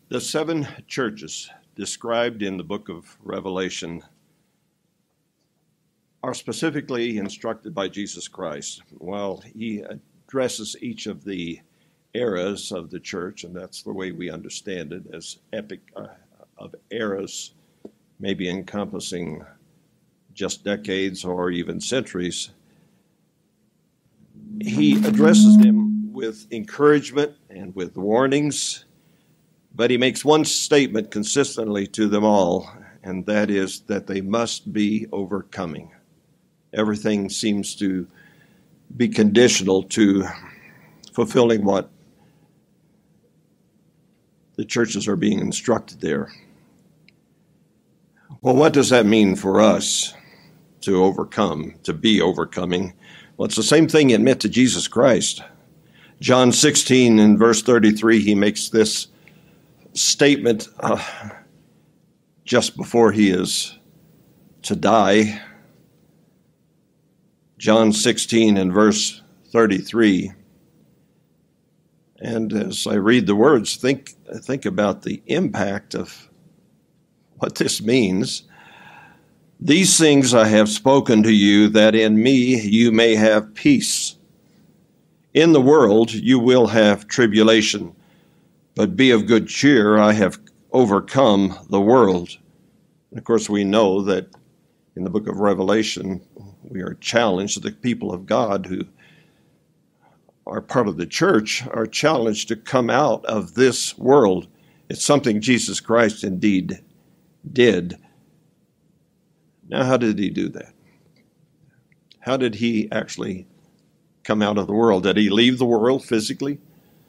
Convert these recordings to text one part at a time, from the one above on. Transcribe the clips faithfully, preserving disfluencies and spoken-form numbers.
The seven churches described in the book of Revelation are specifically instructed by Jesus Christ. While he addresses each of the eras of the church, and that's the way we understand it, as epic uh, of eras, maybe encompassing just decades or even centuries, he addresses them with encouragement and with warnings. But he makes one statement consistently to them all, and that is that they must be overcoming. Everything seems to be conditional to fulfilling what the churches are being instructed there. Well, what does that mean for us to overcome, to be overcoming? Well, it's the same thing it meant to Jesus Christ. John sixteen and verse thirty-three, he makes this statement uh, just before he is to die. John sixteen and verse thirty-three. And as I read the words, think think about the impact of what this means. These things I have spoken to you, that in me you may have peace. In the world you will have tribulation, but be of good cheer, I have overcome the world. And of course, we know that in the book of Revelation, we are challenged, the people of God who are part of the church are challenged to come out of this world. It's something Jesus Christ indeed did. Now, how did he do that? How did he actually come out of the world? Did he leave the world physically?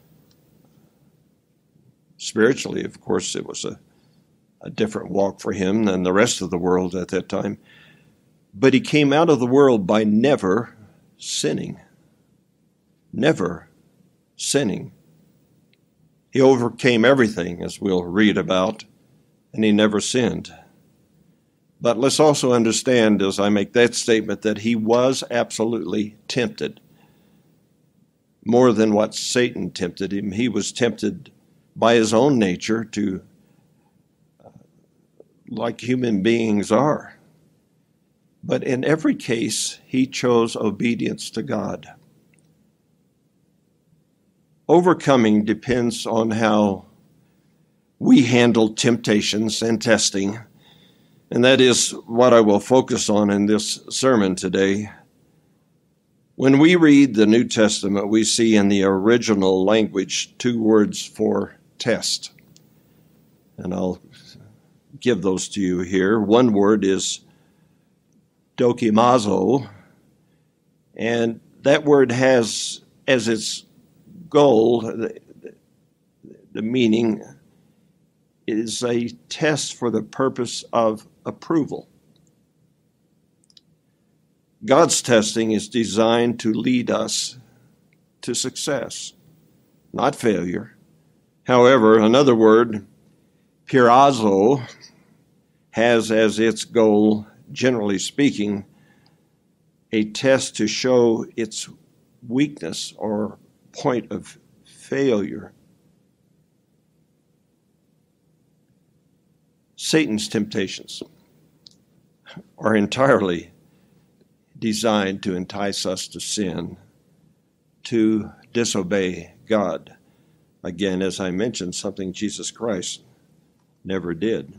Spiritually, of course, it was a, a different walk for him than the rest of the world at that time. But he came out of the world by never sinning. Never sinning. He overcame everything, as we'll read about, and he never sinned. But let's also understand, as I make that statement, that he was absolutely tempted. More than what Satan tempted him, he was tempted by his own nature to, uh, like human beings are. But in every case, he chose obedience to God. Overcoming depends on how we handle temptations and testing, and that is what I will focus on in this sermon today. When we read the New Testament, we see in the original language two words for test. And I'll give those to you here. One word is dokimazo, and that word has as its goal, the, the meaning is a test for the purpose of approval. God's testing is designed to lead us to success, not failure. However, another word, pirazo, has as its goal, generally speaking, a test to show its weakness or point of failure. Satan's temptations are entirely designed to entice us to sin, to disobey God. Again, as I mentioned, something Jesus Christ never did.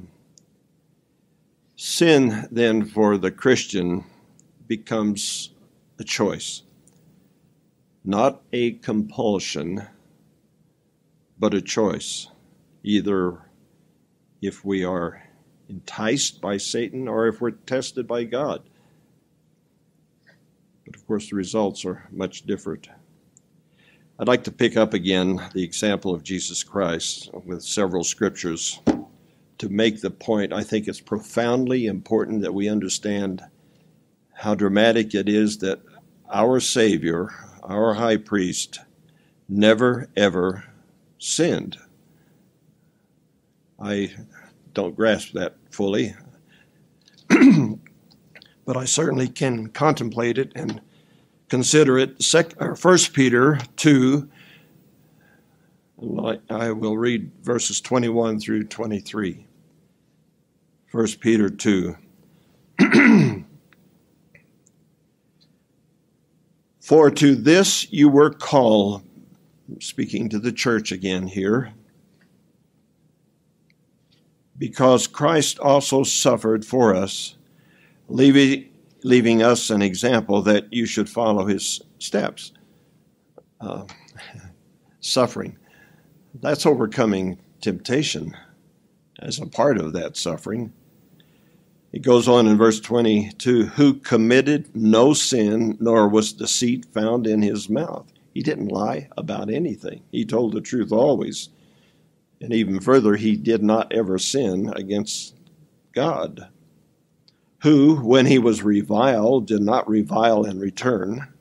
Sin, then, for the Christian becomes a choice, not a compulsion, but a choice, either if we are enticed by Satan or if we're tested by God. But of course, the results are much different. I'd like to pick up again the example of Jesus Christ with several scriptures to make the point. I think it's profoundly important that we understand how dramatic it is that our Savior, our high priest, never, ever sinned. I don't grasp that fully, but I certainly can contemplate it and consider it. First Peter two, I will read verses twenty-one through twenty-three. First Peter two. For to this you were called, speaking to the church again here, because Christ also suffered for us, leaving, leaving us an example that you should follow his steps. Uh, suffering. That's overcoming temptation as a part of that suffering. It goes on in verse twenty-two, who committed no sin, nor was deceit found in his mouth. He didn't lie about anything. He told the truth always. And even further, he did not ever sin against God. Who, when he was reviled, did not revile in return. I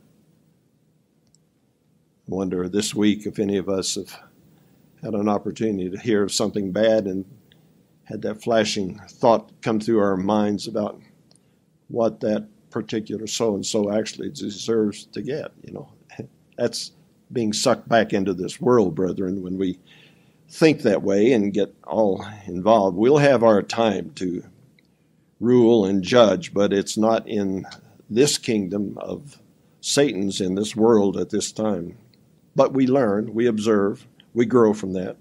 wonder this week if any of us have had an opportunity to hear of something bad and had that flashing thought come through our minds about what that particular so-and-so actually deserves to get. You know, that's being sucked back into this world, brethren, when we think that way and get all involved. We'll have our time to rule and judge, but it's not in this kingdom of Satan's in this world at this time. But we learn, we observe, we grow from that.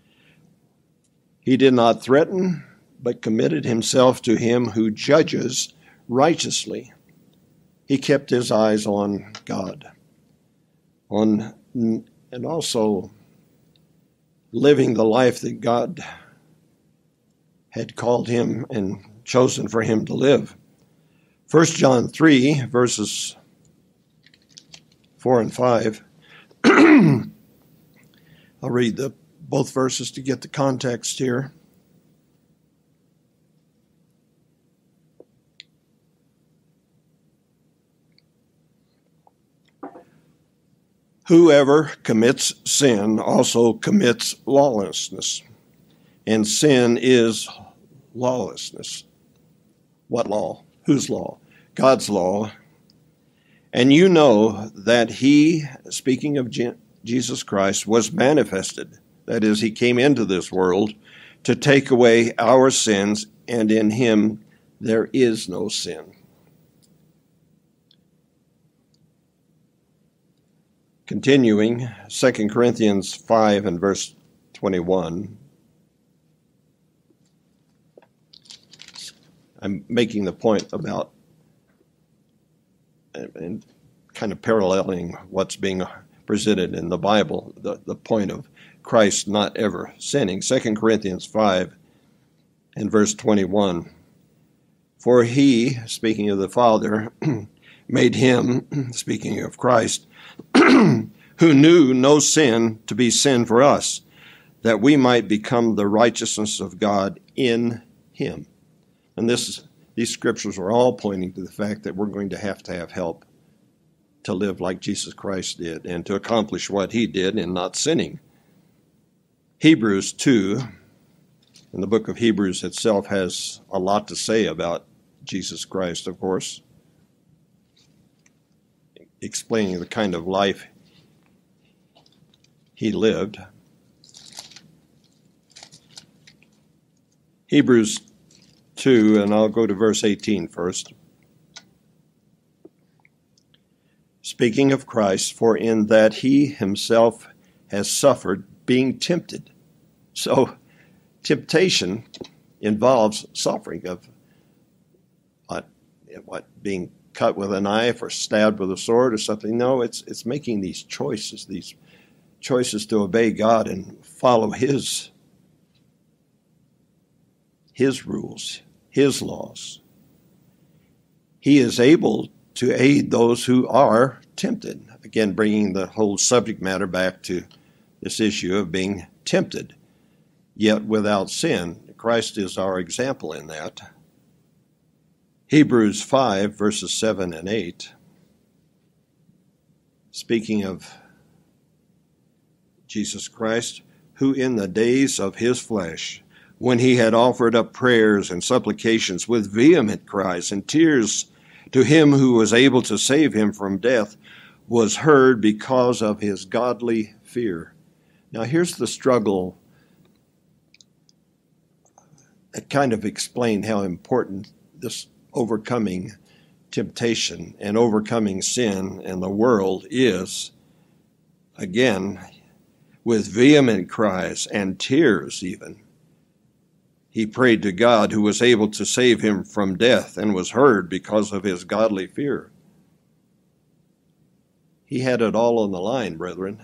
He did not threaten, but committed himself to him who judges righteously. He kept his eyes on God, on and also living the life that God had called him and chosen for him to live. First John three, verses four and five. I'll read the both verses to get the context here. Whoever commits sin also commits lawlessness, and sin is lawlessness. What law? Whose law? God's law. And you know that he, speaking of Je- Jesus Christ, was manifested. That is, he came into this world to take away our sins, and in him there is no sin. Continuing, Second Corinthians five and verse twenty-one. I'm making the point about and kind of paralleling what's being presented in the Bible, the, the point of Christ not ever sinning. Second Corinthians five and verse twenty-one. For he, speaking of the Father, made him, speaking of Christ, who knew no sin to be sin for us, that we might become the righteousness of God in him. And this, these scriptures are all pointing to the fact that we're going to have to have help to live like Jesus Christ did and to accomplish what he did in not sinning. Hebrews two, and the book of Hebrews itself has a lot to say about Jesus Christ, of course, explaining the kind of life he lived. Hebrews two, and I'll go to verse eighteen first. Speaking of Christ, for in that he himself has suffered being tempted. So, temptation involves suffering of what, what being cut with a knife or stabbed with a sword or something. No, it's it's making these choices, these choices to obey God and follow his his rules, his laws. He is able to aid those who are tempted. Again, bringing the whole subject matter back to this issue of being tempted, yet without sin. Christ is our example in that. Hebrews five, verses seven and eight, speaking of Jesus Christ, who in the days of his flesh, when he had offered up prayers and supplications with vehement cries and tears to him who was able to save him from death, was heard because of his godly fear. Now, here's the struggle that kind of explained how important this overcoming temptation and overcoming sin and the world is. Again, with vehement cries and tears even, he prayed to God, who was able to save him from death and was heard because of his godly fear. He had it all on the line, brethren.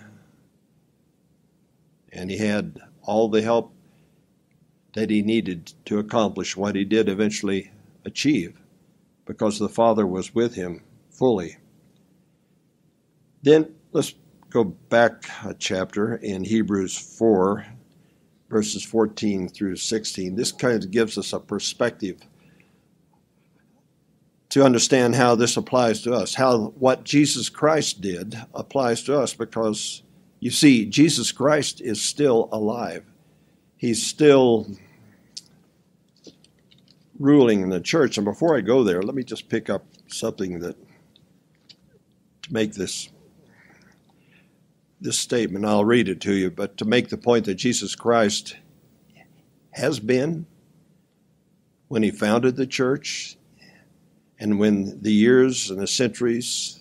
And he had all the help that he needed to accomplish what he did eventually achieve, because the Father was with him fully. Then let's go back a chapter in Hebrews four, verses fourteen through sixteen. This kind of gives us a perspective to understand how this applies to us, how what Jesus Christ did applies to us, because you see, Jesus Christ is still alive. He's still ruling in the church. And before I go there, let me just pick up something that to make this this statement. I'll read it to you, but to make the point that Jesus Christ has been when he founded the church, and when the years and the centuries,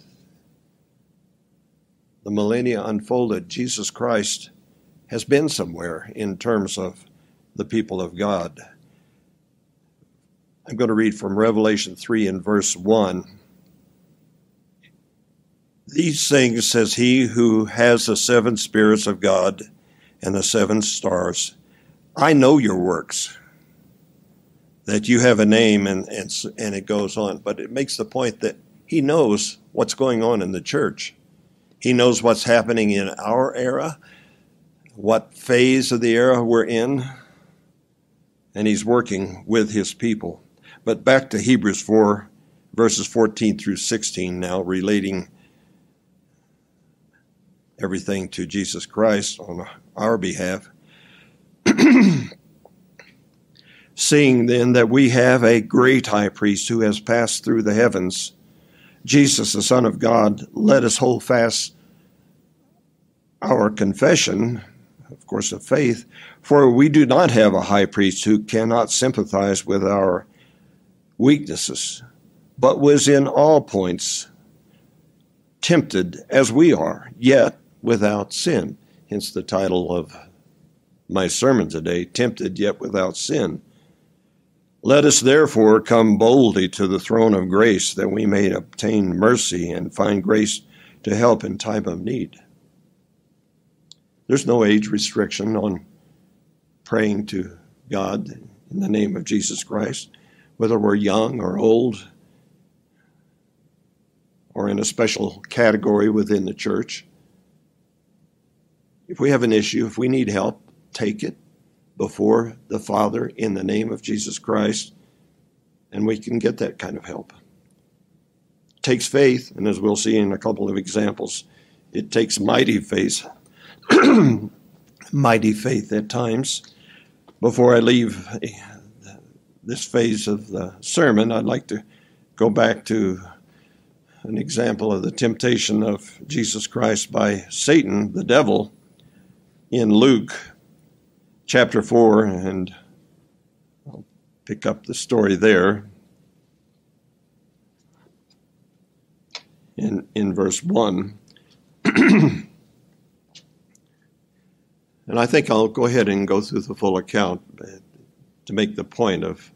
the millennia unfolded, Jesus Christ has been somewhere in terms of the people of God. I'm going to read from Revelation three and verse one. These things says he who has the seven spirits of God and the seven stars. I know your works, that you have a name, and, and, and it goes on. But it makes the point that he knows what's going on in the church. He knows what's happening in our era, what phase of the era we're in, and he's working with his people. But back to Hebrews four, verses fourteen through sixteen now, relating everything to Jesus Christ on our behalf. Seeing then that we have a great high priest who has passed through the heavens, Jesus, the Son of God, let us hold fast our confession, of course, of faith, for we do not have a high priest who cannot sympathize with our weaknesses, but was in all points tempted as we are, yet without sin. Hence the title of my sermon today, Tempted Yet Without Sin. Let us therefore come boldly to the throne of grace, that we may obtain mercy and find grace to help in time of need. There's no age restriction on praying to God in the name of Jesus Christ, whether we're young or old or in a special category within the church. If we have an issue, if we need help, take it before the Father in the name of Jesus Christ, and we can get that kind of help. It takes faith, and as we'll see in a couple of examples, it takes mighty faith, mighty faith at times. Before I leave this phase of the sermon, I'd like to go back to an example of the temptation of Jesus Christ by Satan, the devil, in Luke chapter four, and I'll pick up the story there in, in verse one. And I think I'll go ahead and go through the full account to make the point of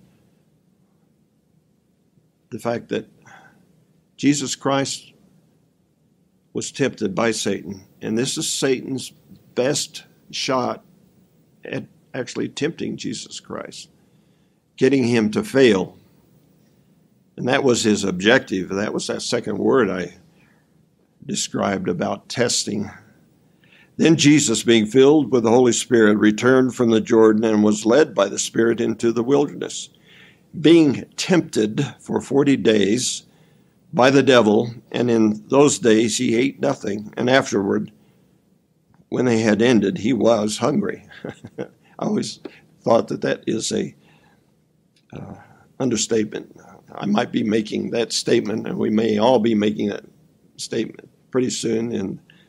the fact that Jesus Christ was tempted by Satan, and this is Satan's best shot at actually tempting Jesus Christ, getting him to fail. And that was his objective. That was that second word I described about testing. Then Jesus, being filled with the Holy Spirit, returned from the Jordan and was led by the Spirit into the wilderness, being tempted for forty days by the devil. And in those days he ate nothing, and afterward, when they had ended, he was hungry. I always thought that that is a uh, understatement. I might be making that statement, and we may all be making that statement pretty soon in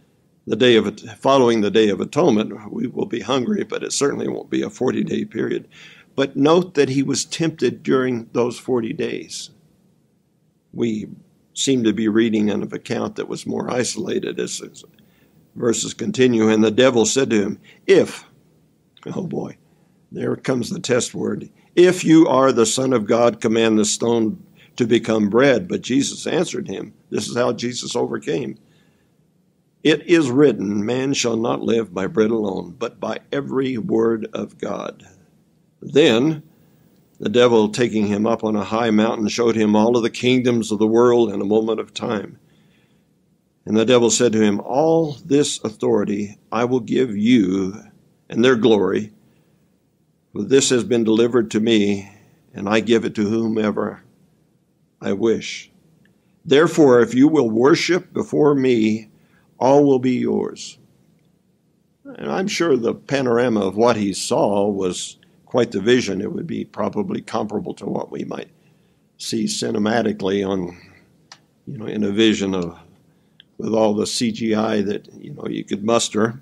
the day of following the Day of Atonement, we will be hungry, but it certainly won't be a forty-day period. But note that he was tempted during those forty days. We seem to be reading an account that was more isolated as verses continue. And the devil said to him, if, oh boy, there comes the test word, if you are the Son of God, command the stone to become bread. But Jesus answered him, this is how Jesus overcame. It is written, man shall not live by bread alone, but by every word of God. Then the devil, taking him up on a high mountain, showed him all of the kingdoms of the world in a moment of time. And the devil said to him, all this authority I will give you and their glory, for this has been delivered to me, and I give it to whomever I wish. Therefore, if you will worship before me, all will be yours. And I'm sure the panorama of what he saw was quite the vision. It would be probably comparable to what we might see cinematically on, you know, in a vision of, with all the C G I that, you know, you could muster.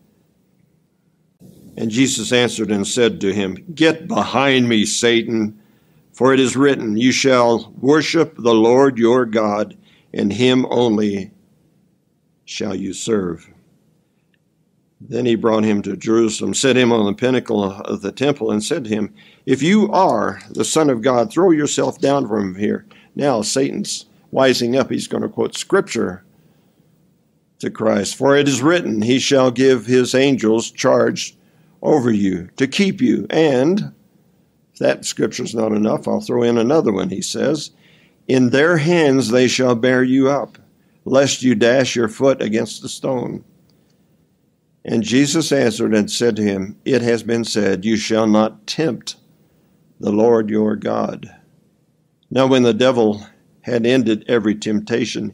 And Jesus answered and said to him, get behind me, Satan, for it is written, you shall worship the Lord your God, and him only shall you serve. Then he brought him to Jerusalem, set him on the pinnacle of the temple, and said to him, if you are the Son of God, throw yourself down from here. Now Satan's wising up. He's going to quote Scripture to Christ. For it is written, he shall give his angels charge over you to keep you. And if that Scripture's not enough, I'll throw in another one. He says, in their hands they shall bear you up, lest you dash your foot against a stone. And Jesus answered and said to him, it has been said, you shall not tempt the Lord your God. Now when the devil had ended every temptation,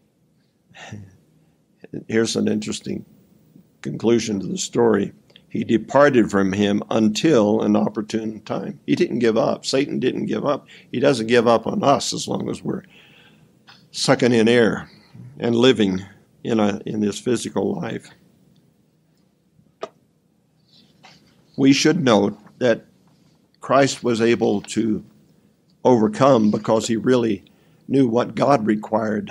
here's an interesting conclusion to the story. He departed from him until an opportune time. He didn't give up. Satan didn't give up. He doesn't give up on us as long as we're sucking in air and living in a in this physical life. We should note that Christ was able to overcome because he really knew what God required.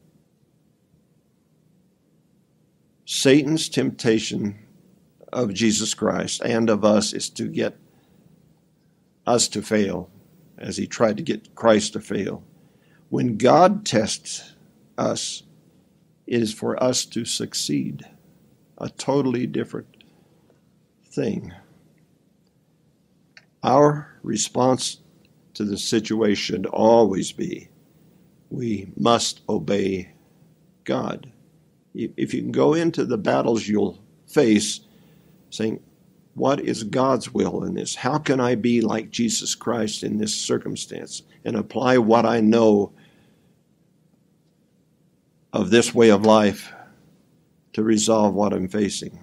Satan's temptation of Jesus Christ and of us is to get us to fail, as he tried to get Christ to fail. When God tests us, it is for us to succeed. A totally different thing. Our response to the situation should always be, we must obey God. If you can go into the battles you'll face saying, what is God's will in this? How can I be like Jesus Christ in this circumstance and apply what I know of this way of life to resolve what I'm facing?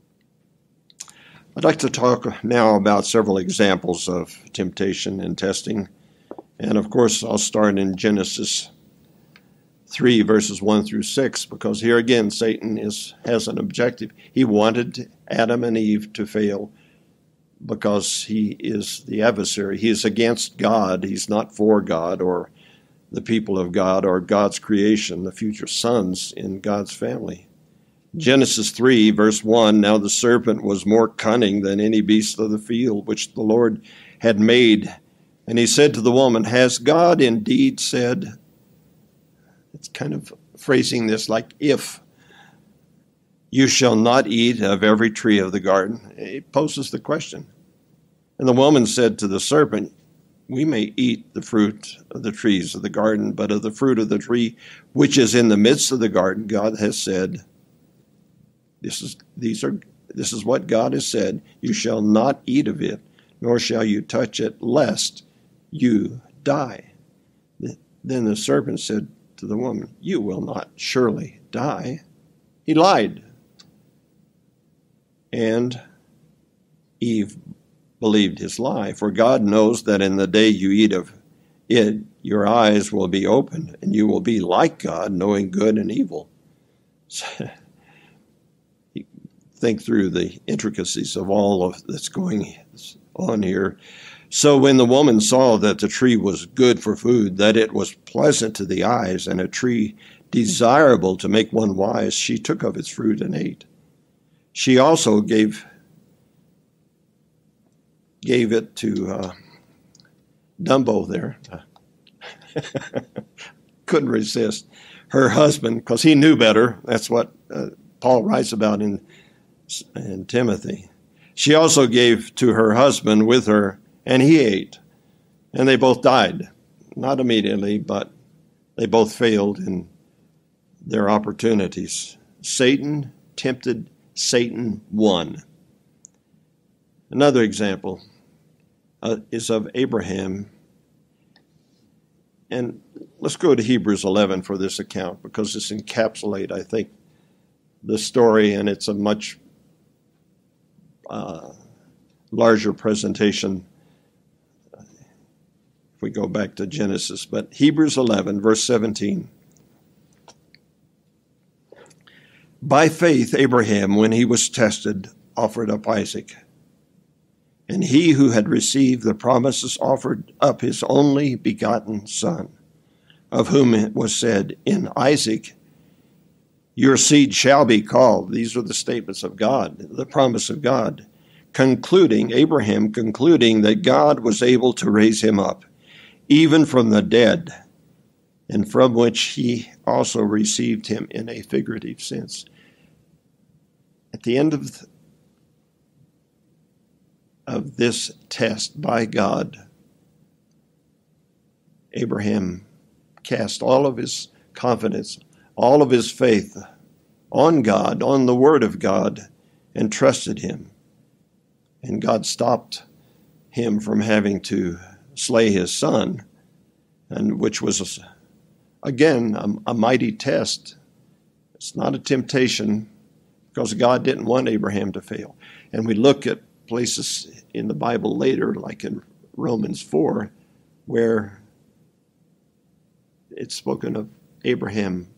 I'd like to talk now about several examples of temptation and testing. And of course, I'll start in Genesis three, verses one through six, because here again, Satan is has an objective. He wanted Adam and Eve to fail because he is the adversary. He is against God. He's not for God or the people of God or God's creation, the future sons in God's family. Genesis three, verse one, now the serpent was more cunning than any beast of the field which the Lord had made. And he said to the woman, has God indeed said? It's kind of phrasing this like if. You shall not eat of every tree of the garden. It poses the question. And the woman said to the serpent, we may eat the fruit of the trees of the garden, but of the fruit of the tree which is in the midst of the garden, God has said, This is these are this is what God has said, you shall not eat of it, nor shall you touch it, lest you die. Then the serpent said to the woman, you will not surely die. He lied. And Eve believed his lie, for God knows that in the day you eat of it, your eyes will be opened, and you will be like God, knowing good and evil. think through the intricacies of all of that's going on here. So when the woman saw that the tree was good for food, that it was pleasant to the eyes, and a tree desirable to make one wise, she took of its fruit and ate. She also gave gave it to uh, Dumbo there. Couldn't resist. Her husband, because he knew better. That's what uh, Paul writes about in, in Timothy. She also gave to her husband with her, and he ate. And they both died. Not immediately, but they both failed in their opportunities. Satan tempted, Satan won. Another example uh, is of Abraham. And let's go to Hebrews eleven for this account, because this encapsulates, I think, the story, and it's a much uh, larger presentation if we go back to Genesis. But Hebrews eleven, verse seventeen. By faith, Abraham, when he was tested, offered up Isaac. And he who had received the promises offered up his only begotten son, of whom it was said, in Isaac your seed shall be called. These are the statements of God, the promise of God, concluding, Abraham concluding that God was able to raise him up, even from the dead, and from which he also received him in a figurative sense. At the end of, of this test by God, Abraham cast all of his confidence, all of his faith on God, on the Word of God, and trusted him. And God stopped him from having to slay his son, and which was, again, a, a mighty test. It's not a temptation, because God didn't want Abraham to fail. And we look at places in the Bible later, like in Romans four, where it's spoken of Abraham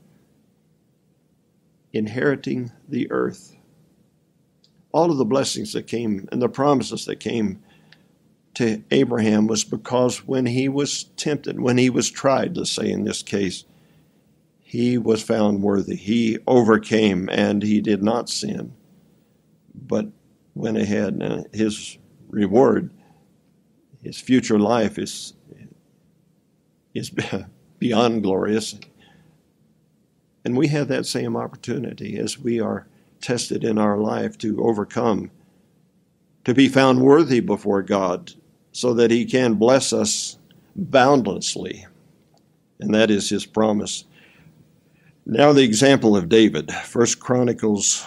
inheriting the earth. All of the blessings that came and the promises that came to Abraham was because when he was tempted, when he was tried, let's say in this case, he was found worthy. He overcame and he did not sin, but went ahead, and his reward, his future life is, is beyond glorious. And we have that same opportunity as we are tested in our life to overcome, to be found worthy before God so that he can bless us boundlessly. And that is his promise. Now the example of David, First Chronicles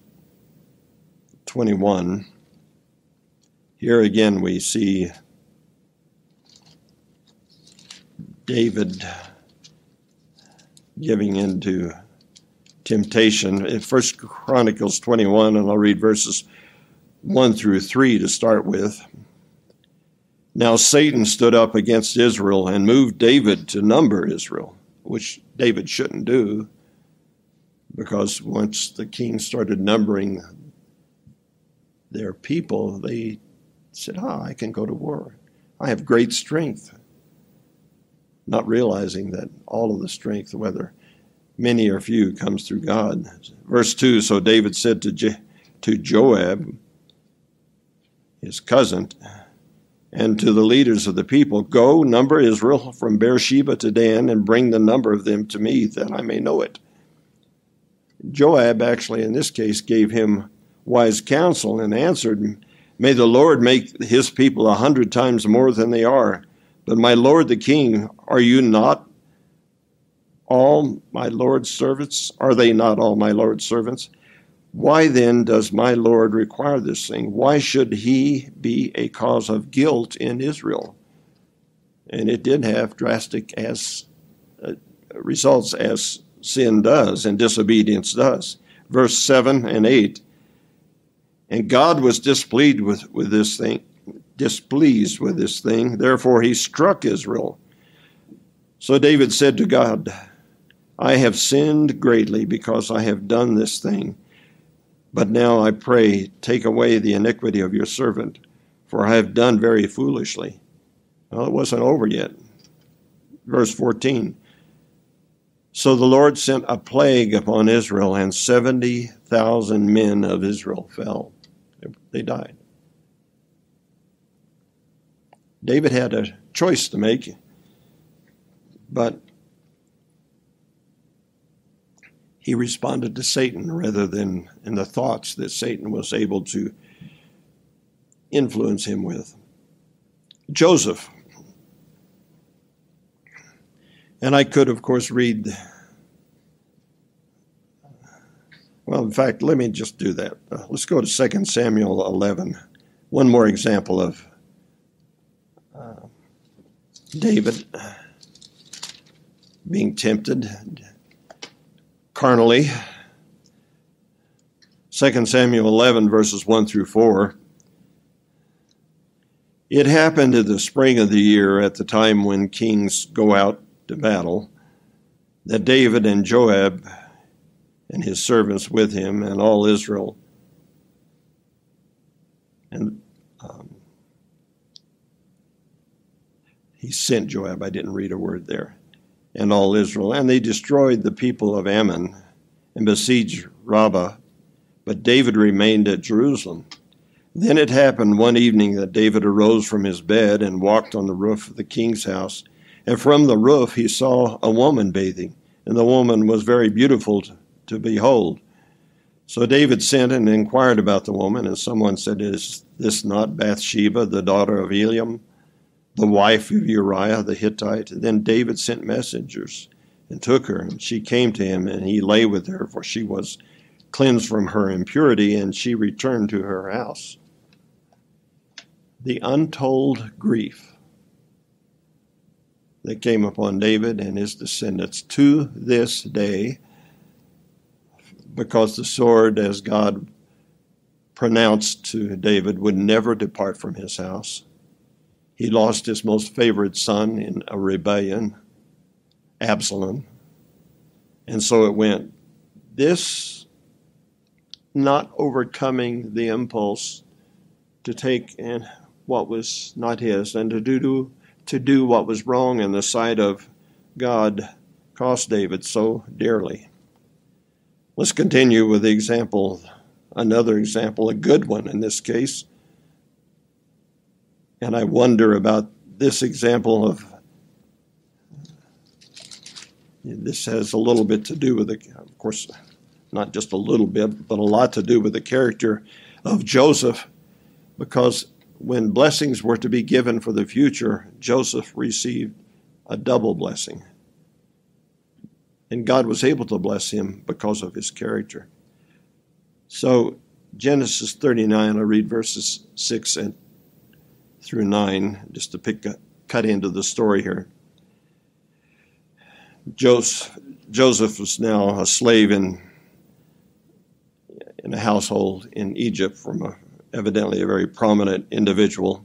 twenty-one. Here again we see David giving into temptation. In First Chronicles twenty-one, and I'll read verses one through three to start with. Now Satan stood up against Israel and moved David to number Israel, which David shouldn't do, because once the king started numbering their people, they said, ah, I can go to war. I have great strength. Not realizing that all of the strength, whether many or few, comes through God. Verse two, so David said to, Je- to Joab, his cousin, and to the leaders of the people, go, number Israel from Beersheba to Dan, and bring the number of them to me, that I may know it. Joab actually, in this case, gave him wise counsel and answered, may the Lord make his people a hundred times more than they are. But my lord the king, are you not all my Lord's servants? Are they not all my Lord's servants? Why then does my Lord require this thing? Why should he be a cause of guilt in Israel? And it did have drastic as uh, results as sin does and disobedience does. Verse seven and eight. And God was displeased with, with this thing, displeased with this thing. Therefore he struck Israel. So David said to God, I have sinned greatly because I have done this thing. But now I pray, take away the iniquity of your servant, for I have done very foolishly. Well, it wasn't over yet. Verse fourteen. So the Lord sent a plague upon Israel, and seventy thousand men of Israel fell. They died. David had a choice to make, but he responded to Satan rather than in the thoughts that Satan was able to influence him with. Joseph. And I could, of course, read, well, in fact, let me just do that. Uh, let's go to Second Samuel eleven. One more example of uh, David being tempted carnally. Second Samuel eleven, verses one through four. It happened in the spring of the year, at the time when kings go out to battle, that David and Joab and his servants with him and all Israel, and um, he sent Joab, I didn't read a word there, and all Israel, and they destroyed the people of Ammon and besieged Rabbah, but David remained at Jerusalem. Then it happened one evening that David arose from his bed and walked on the roof of the king's house, and from the roof he saw a woman bathing, and the woman was very beautiful to, to behold. So David sent and inquired about the woman, and someone said, "Is this not Bathsheba, the daughter of Eliam, the wife of Uriah the Hittite?" And then David sent messengers and took her, and she came to him, and he lay with her, for she was cleansed from her impurity, and she returned to her house. The untold grief that came upon David and his descendants to this day, because the sword, as God pronounced to David, would never depart from his house. He lost his most favored son in a rebellion, Absalom. And so it went. This not overcoming the impulse to take in what was not his and to do to do what was wrong in the sight of God cost David so dearly. Let's continue with the example, another example, a good one in this case. And I wonder about this example of, this has a little bit to do with, the, of course, not just a little bit, but a lot to do with the character of Joseph, because when blessings were to be given for the future, Joseph received a double blessing. And God was able to bless him because of his character. So Genesis thirty-nine, I read verses six and through nine, just to pick a, cut into the story here. Joseph, Joseph was now a slave in, in a household in Egypt from a evidently a very prominent individual.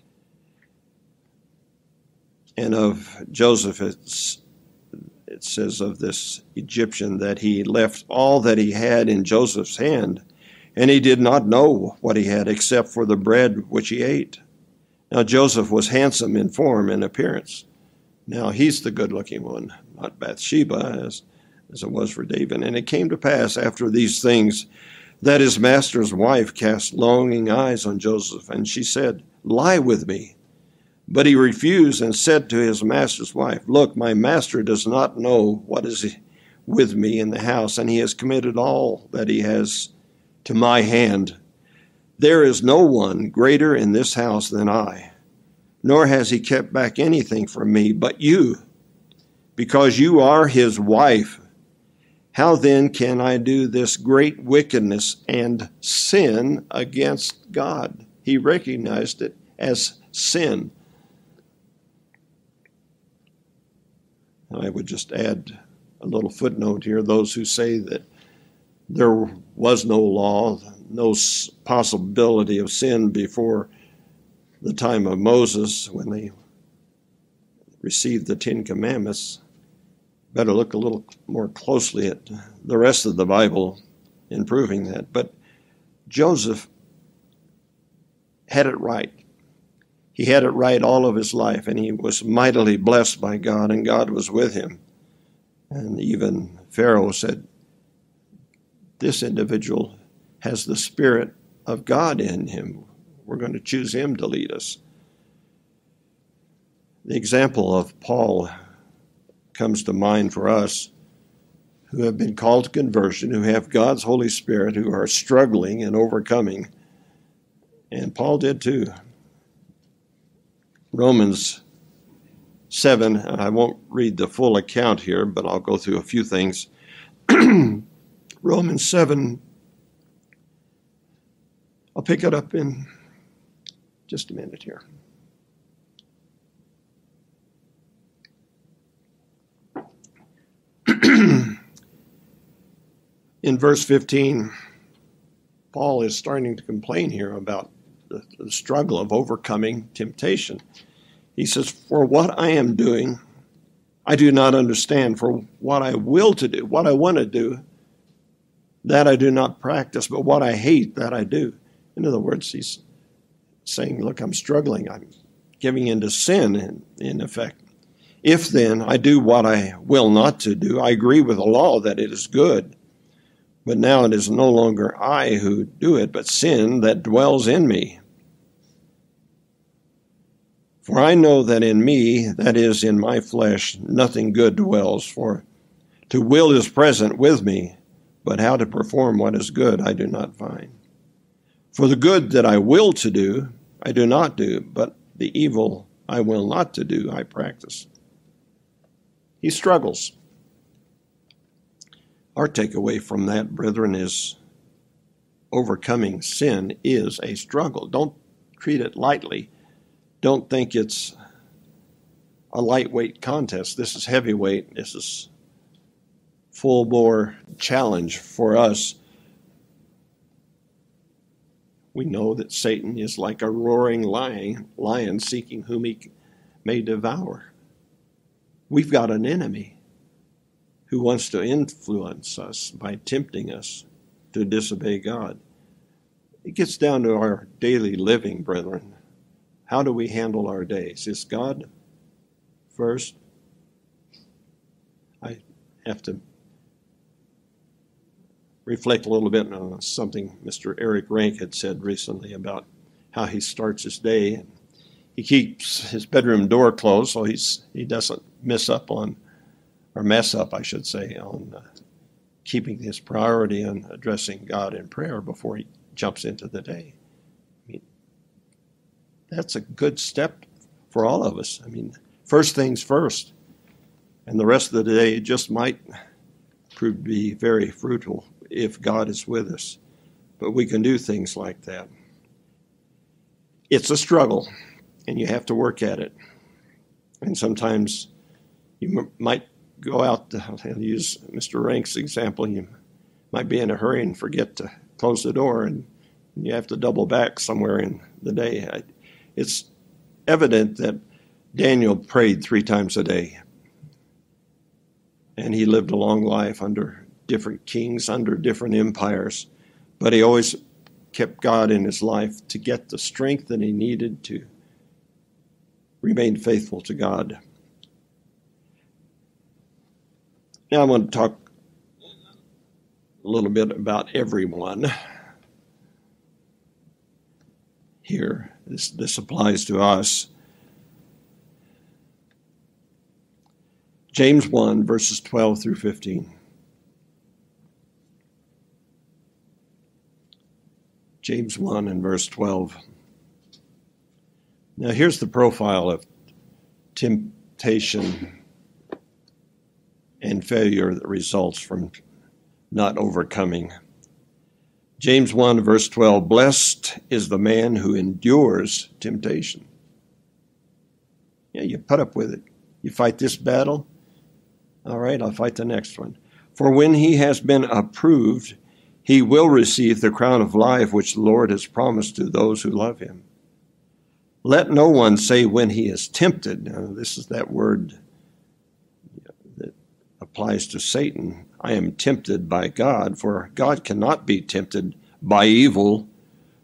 And of Joseph, it's, it says of this Egyptian that he left all that he had in Joseph's hand, and he did not know what he had except for the bread which he ate. Now Joseph was handsome in form and appearance. Now he's the good-looking one, not Bathsheba, as, as it was for David. And it came to pass after these things that his master's wife cast longing eyes on Joseph, and she said, "Lie with me." But he refused and said to his master's wife, "Look, my master does not know what is with me in the house, and he has committed all that he has to my hand. There is no one greater in this house than I, nor has he kept back anything from me but you, because you are his wife. How then can I do this great wickedness and sin against God?" He recognized it as sin. I would just add a little footnote here. Those who say that there was no law, no possibility of sin before the time of Moses when they received the Ten Commandments, better look a little more closely at the rest of the Bible in proving that. But Joseph had it right. He had it right all of his life, and he was mightily blessed by God, and God was with him. And even Pharaoh said, this individual has the Spirit of God in him. We're going to choose him to lead us. The example of Paul comes to mind for us who have been called to conversion, who have God's Holy Spirit, who are struggling and overcoming. And Paul did too. Romans seven, I won't read the full account here, but I'll go through a few things. Romans seven, I'll pick it up in just a minute here. In verse fifteen, Paul is starting to complain here about the, the struggle of overcoming temptation. He says, for what I am doing, I do not understand. For what I will to do, what I want to do, that I do not practice, but what I hate, that I do. In other words, he's saying, look, I'm struggling. I'm giving into sin, in, in effect. If then I do what I will not to do, I agree with the law that it is good. But now it is no longer I who do it, but sin that dwells in me. For I know that in me, that is, in my flesh, nothing good dwells. For to will is present with me, but how to perform what is good I do not find. For the good that I will to do, I do not do, but the evil I will not to do, I practice. He struggles. Our takeaway from that, brethren, is overcoming sin is a struggle. Don't treat it lightly. Don't think it's a lightweight contest. This is heavyweight. This is full-bore challenge for us. We know that Satan is like a roaring lion, lion seeking whom he may devour. We've got an enemy who wants to influence us by tempting us to disobey God. It gets down to our daily living, brethren. How do we handle our days? Is God first? I have to reflect a little bit on something Mister Eric Rank had said recently about how he starts his day. He keeps his bedroom door closed so he's he doesn't miss up on, or mess up, I should say, on uh, keeping his priority on addressing God in prayer before he jumps into the day. I mean, that's a good step for all of us. I mean, first things first, and the rest of the day just might prove to be very fruitful if God is with us. But we can do things like that. It's a struggle, and you have to work at it. And sometimes you m- might go out, to, I'll use Mister Rank's example, you might be in a hurry and forget to close the door, and you have to double back somewhere in the day. I, it's evident that Daniel prayed three times a day, and he lived a long life under different kings, under different empires, but he always kept God in his life to get the strength that he needed to remain faithful to God. Now I want to talk a little bit about everyone here. This, this applies to us. James one, verses twelve through fifteen. James one and verse twelve. Now here's the profile of temptation and failure that results from not overcoming. James one, verse twelve, blessed is the man who endures temptation. Yeah, you put up with it. You fight this battle. All right, I'll fight the next one. For when he has been approved, he will receive the crown of life which the Lord has promised to those who love him. Let no one say when he is tempted. Now, this is that word that applies to Satan. I am tempted by God, for God cannot be tempted by evil,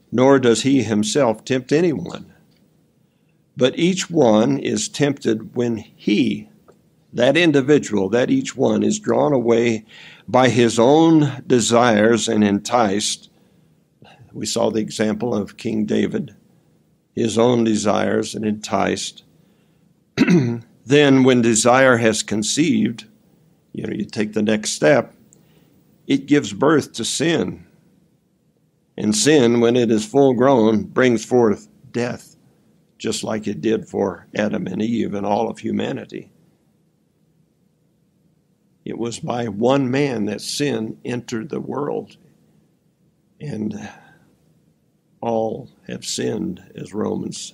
nor does he himself tempt anyone. But each one is tempted when he, that individual, that each one, is drawn away by his own desires and enticed. We saw the example of King David, his own desires and enticed. Then when desire has conceived, you know, you take the next step, it gives birth to sin. And sin, when it is full grown, brings forth death, just like it did for Adam and Eve and all of humanity. It was by one man that sin entered the world, and all have sinned, as Romans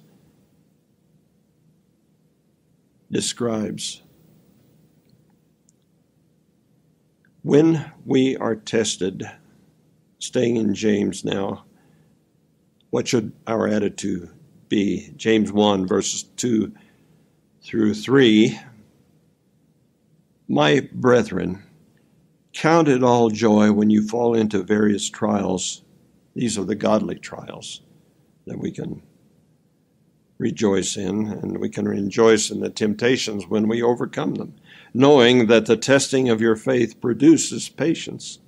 describes. When we are tested, staying in James now, what should our attitude be? James one, verses two through three. My brethren, count it all joy when you fall into various trials. These are the godly trials that we can rejoice in, and we can rejoice in the temptations when we overcome them, knowing that the testing of your faith produces patience.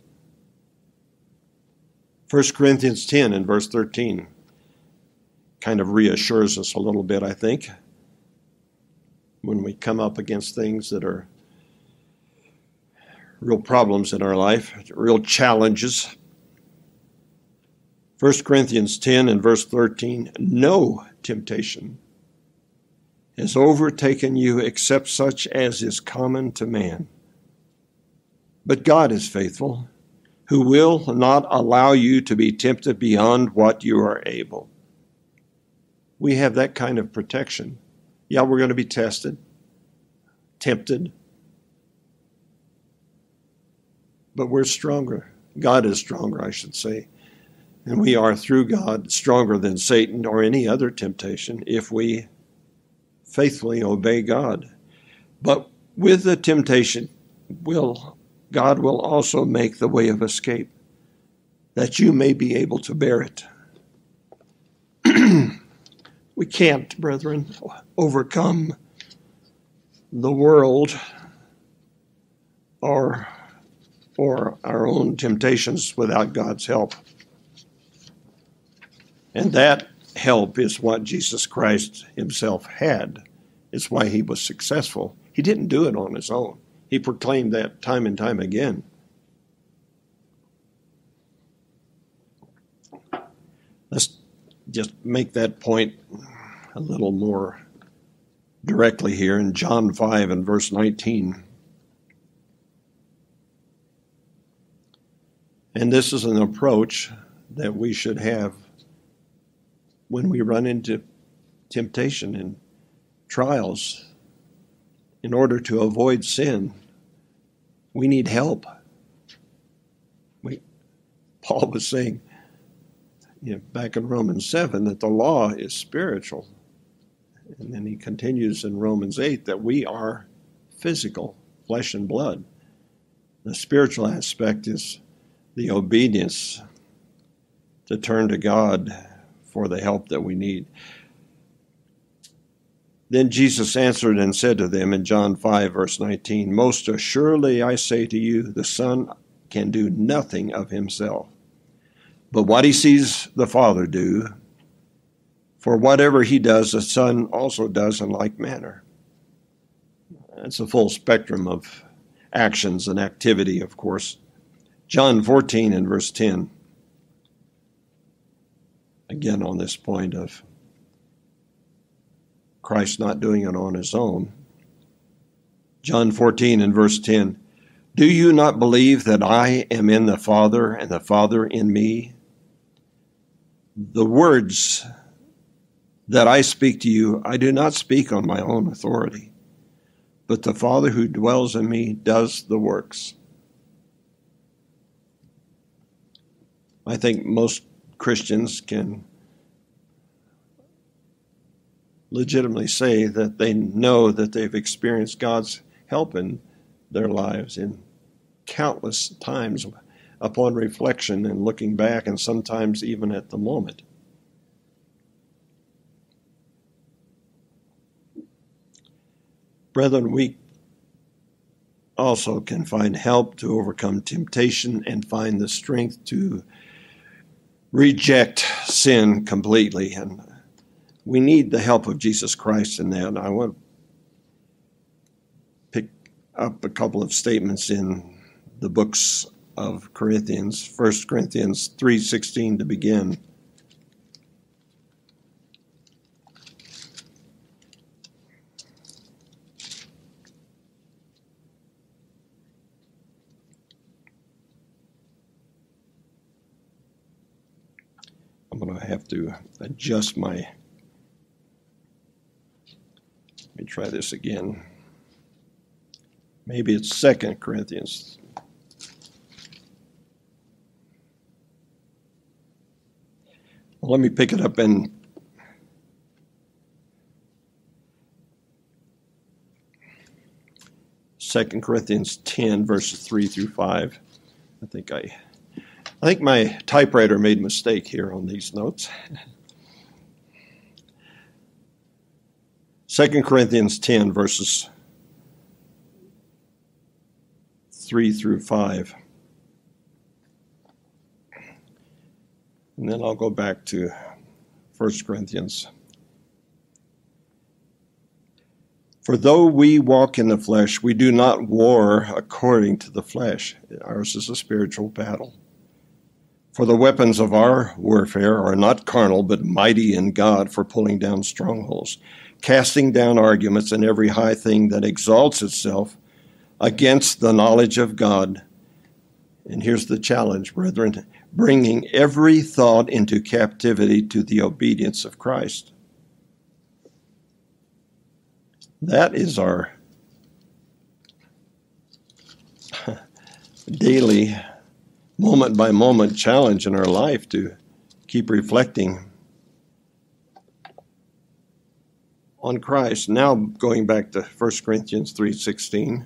First Corinthians ten and verse thirteen kind of reassures us a little bit, I think, when we come up against things that are real problems in our life, real challenges. First Corinthians ten and verse thirteen, no temptation has overtaken you except such as is common to man. But God is faithful, who will not allow you to be tempted beyond what you are able. We have that kind of protection. Yeah, we're going to be tested, tempted, but we're stronger. God is stronger, I should say. And we are, through God, stronger than Satan or any other temptation if we faithfully obey God. But with the temptation, will God will also make the way of escape, that you may be able to bear it. We can't, brethren, overcome the world or, or our own temptations without God's help. And that help is what Jesus Christ himself had. It's why he was successful. He didn't do it on his own. He proclaimed that time and time again. Let's just make that point a little more directly here in John five and verse nineteen. And this is an approach that we should have when we run into temptation and trials. In order to avoid sin, we need help. We, Paul was saying, you know, back in Romans seven, that the law is spiritual. And then he continues in Romans eight that we are physical, flesh and blood. The spiritual aspect is the obedience to turn to God for the help that we need. Then Jesus answered and said to them in John five, verse nineteen, most assuredly I say to you, the Son can do nothing of himself, but what he sees the Father do, for whatever he does, the Son also does in like manner. That's a full spectrum of actions and activity, of course. John fourteen and verse ten. Again, on this point of Christ not doing it on his own. John fourteen and verse ten. Do you not believe that I am in the Father and the Father in me? The words that I speak to you, I do not speak on my own authority, but the Father who dwells in me does the works. I think most Christians can legitimately say that they know that they've experienced God's help in their lives in countless times upon reflection and looking back, and sometimes even at the moment. Brethren, we also can find help to overcome temptation and find the strength to reject sin completely. And we need the help of Jesus Christ in that. And I want to pick up a couple of statements in the books of Corinthians. First Corinthians three sixteen to begin. I'm going to have to adjust my, let me try this again. Maybe it's Second Corinthians. Well, let me pick it up in Second Corinthians ten, verses three through five. I think I I think my typewriter made a mistake here on these notes. Second Corinthians ten, verses three through five. And then I'll go back to First Corinthians. For though we walk in the flesh, we do not war according to the flesh. Ours is a spiritual battle. For the weapons of our warfare are not carnal, but mighty in God for pulling down strongholds, casting down arguments and every high thing that exalts itself against the knowledge of God. And here's the challenge, brethren, bringing every thought into captivity to the obedience of Christ. That is our daily, moment-by-moment challenge in our life, to keep reflecting on Christ. Now going back to First Corinthians three sixteen,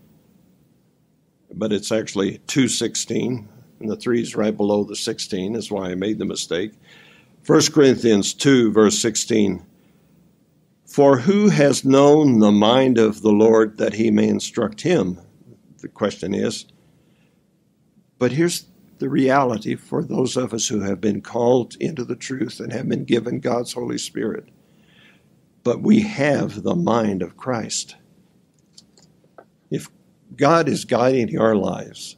but it's actually two sixteen, and the three is right below the sixteen, is why I made the mistake. First Corinthians two, verse sixteen, for who has known the mind of the Lord that he may instruct him? The question is, but here's the reality for those of us who have been called into the truth and have been given God's Holy Spirit. But we have the mind of Christ. If God is guiding our lives,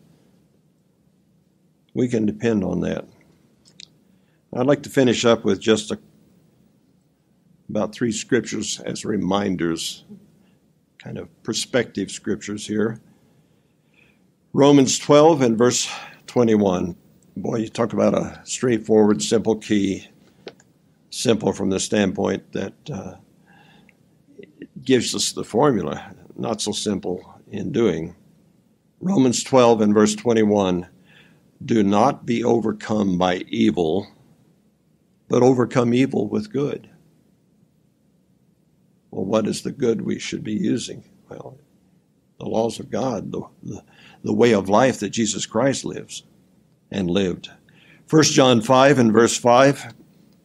we can depend on that. I'd like to finish up with just a, about three scriptures as reminders, kind of perspective scriptures here. Romans twelve and verse twenty-one. Boy, you talk about a straightforward, simple key. Simple from the standpoint that uh, it gives us the formula. Not so simple in doing. Romans twelve and verse twenty-one. Do not be overcome by evil, but overcome evil with good. Well, what is the good we should be using? Well, the laws of God, the, the, the way of life that Jesus Christ lives and lived. First John five and verse five.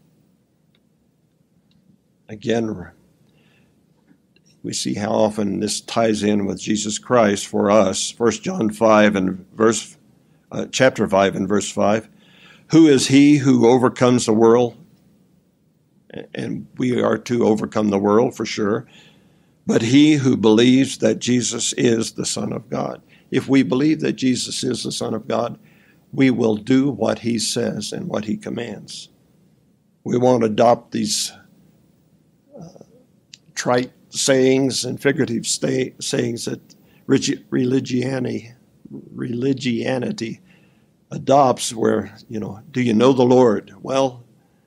Again, we see how often this ties in with Jesus Christ for us. First John five and verse, uh, chapter five and verse five. Who is he who overcomes the world? And we are to overcome the world for sure. But he who believes that Jesus is the Son of God. If we believe that Jesus is the Son of God, we will do what he says and what he commands. We won't adopt these uh, trite sayings and figurative stay, sayings that religianity, religianity adopts, where, you know, do you know the Lord? Well,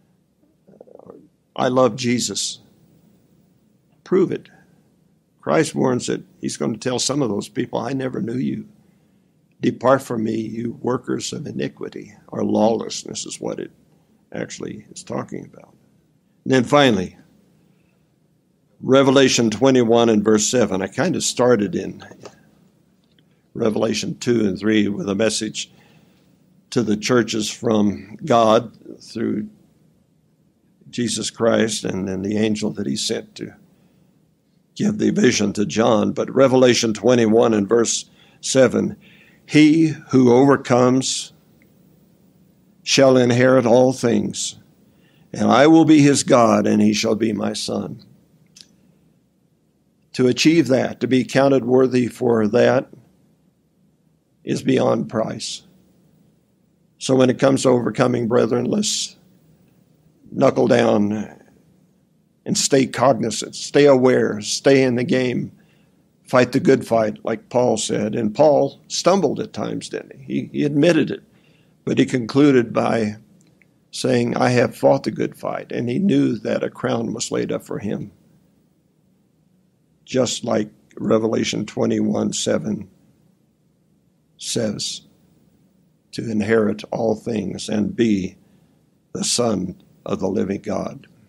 I love Jesus. Prove it. Christ warns that he's going to tell some of those people, I never knew you. Depart from me, you workers of iniquity, or lawlessness is what it actually is talking about. And then finally, Revelation twenty-one and verse seven. I kind of started in Revelation two and three with a message to the churches from God through Jesus Christ and then the angel that he sent to give the vision to John, but Revelation twenty-one and verse seven, he who overcomes shall inherit all things, and I will be his God, and he shall be my son. To achieve that, to be counted worthy for that, is beyond price. So when it comes to overcoming, brethren, let's knuckle down and stay cognizant, stay aware, stay in the game, fight the good fight, like Paul said. And Paul stumbled at times, didn't he? He, he admitted it, but he concluded by saying, I have fought the good fight, and he knew that a crown was laid up for him. Just like Revelation twenty-one seven says, to inherit all things and be the son of the living God.